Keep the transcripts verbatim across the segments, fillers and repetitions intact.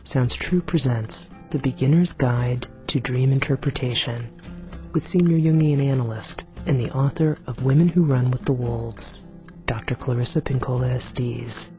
Sounds True presents The Beginner's Guide to Dream Interpretation with senior Jungian analyst and the author of Women Who Run with the Wolves, Doctor Clarissa Pinkola Estes.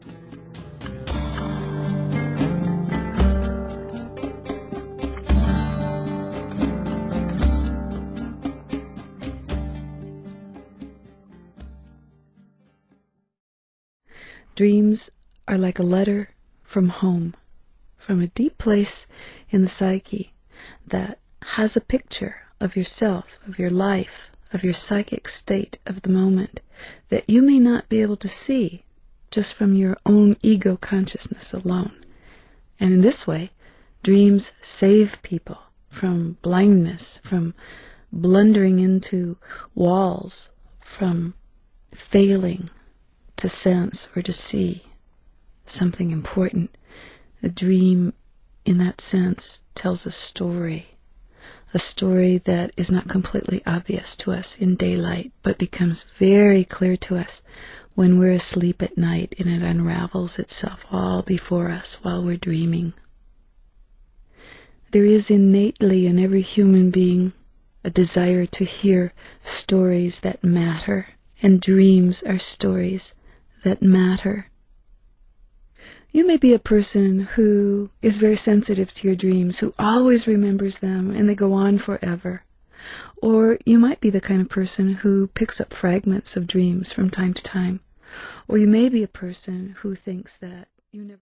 Dreams are like a letter from home, from a deep place in the psyche that has a picture of yourself, of your life, of your psychic state of the moment that you may not be able to see just from your own ego consciousness alone. And in this way, dreams save people from blindness, from blundering into walls, from failing to sense or to see something important. The dream, in that sense, tells a story, a story that is not completely obvious to us in daylight, but becomes very clear to us when we're asleep at night, and it unravels itself all before us while we're dreaming. There is innately in every human being a desire to hear stories that matter, and dreams are stories that matter. You may be a person who is very sensitive to your dreams, who always remembers them and they go on forever. Or you might be the kind of person who picks up fragments of dreams from time to time. Or you may be a person who thinks that you never